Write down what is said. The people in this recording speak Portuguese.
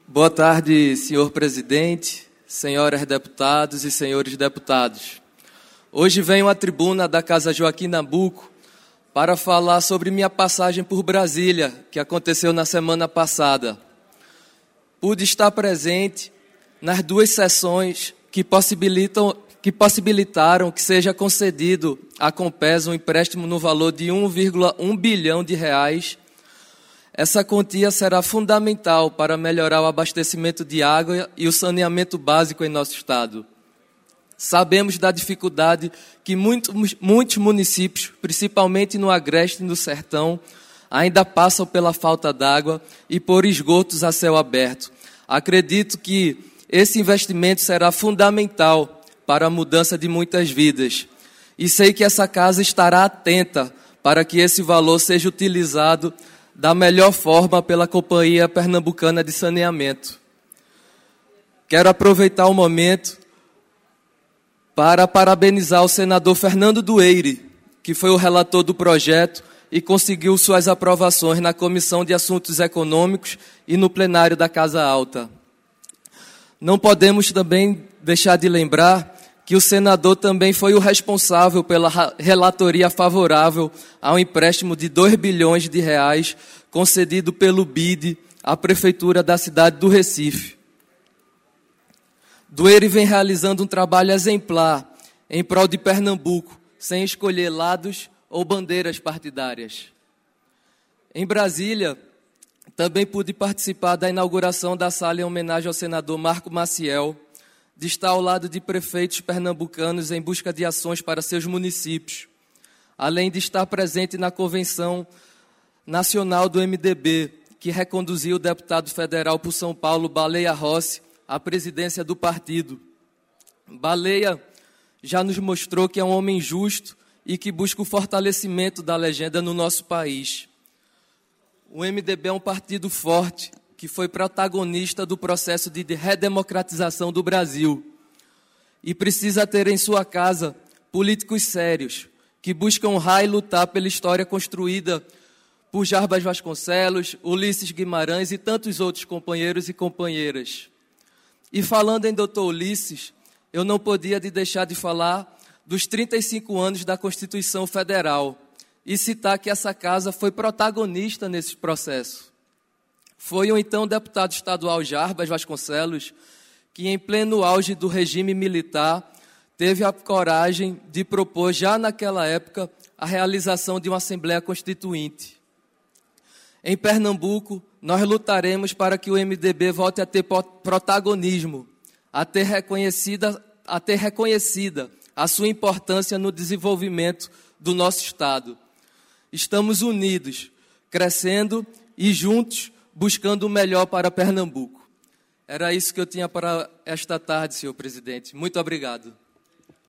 Boa tarde, senhor presidente, senhoras deputados e senhores deputados. Hoje venho à tribuna da Casa Joaquim Nabuco para falar sobre minha passagem por Brasília, que aconteceu na semana passada. Pude estar presente nas duas sessões que possibilitaram que seja concedido à Compesa um empréstimo no valor de 1,1 bilhão de reais. Essa quantia será fundamental para melhorar o abastecimento de água e o saneamento básico em nosso estado. Sabemos da dificuldade que muitos municípios, principalmente no Agreste e no Sertão, ainda passam pela falta d'água e por esgotos a céu aberto. Acredito que esse investimento será fundamental para a mudança de muitas vidas. E sei que essa casa estará atenta para que esse valor seja utilizado da melhor forma pela Companhia Pernambucana de Saneamento. Quero aproveitar o momento para parabenizar o senador Fernando Dueire, que foi o relator do projeto e conseguiu suas aprovações na Comissão de Assuntos Econômicos e no plenário da Casa Alta. Não podemos também deixar de lembrar que o senador também foi o responsável pela relatoria favorável ao empréstimo de 2 bilhões de reais concedido pelo BID à Prefeitura da cidade do Recife. Dueire vem realizando um trabalho exemplar em prol de Pernambuco, sem escolher lados ou bandeiras partidárias. Em Brasília, também pude participar da inauguração da sala em homenagem ao senador Marco Maciel, de estar ao lado de prefeitos pernambucanos em busca de ações para seus municípios, além de estar presente na Convenção Nacional do MDB, que reconduziu o deputado federal por São Paulo, Baleia Rossi, à presidência do partido. Baleia já nos mostrou que é um homem justo e que busca o fortalecimento da legenda no nosso país. O MDB é um partido forte, que foi protagonista do processo de redemocratização do Brasil e precisa ter em sua casa políticos sérios, que buscam honrar e lutar pela história construída por Jarbas Vasconcelos, Ulisses Guimarães e tantos outros companheiros e companheiras. E falando em doutor Ulisses, eu não podia deixar de falar dos 35 anos da Constituição Federal e citar que essa casa foi protagonista nesse processo. Foi o então deputado estadual Jarbas Vasconcelos que, em pleno auge do regime militar, teve a coragem de propor, já naquela época, a realização de uma Assembleia Constituinte. Em Pernambuco, nós lutaremos para que o MDB volte a ter protagonismo, a ter reconhecida a sua importância no desenvolvimento do nosso Estado. Estamos unidos, crescendo e juntos, buscando o melhor para Pernambuco. Era isso que eu tinha para esta tarde, senhor presidente. Muito obrigado.